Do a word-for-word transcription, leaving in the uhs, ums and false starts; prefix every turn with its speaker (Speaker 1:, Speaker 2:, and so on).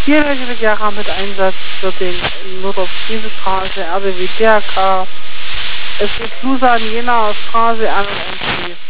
Speaker 1: Vierwege Regera mit Einsatz für den Nordorf-Friese-Straße, R B W D R K. Es geht Lusan, Jena, Straße, N und M C.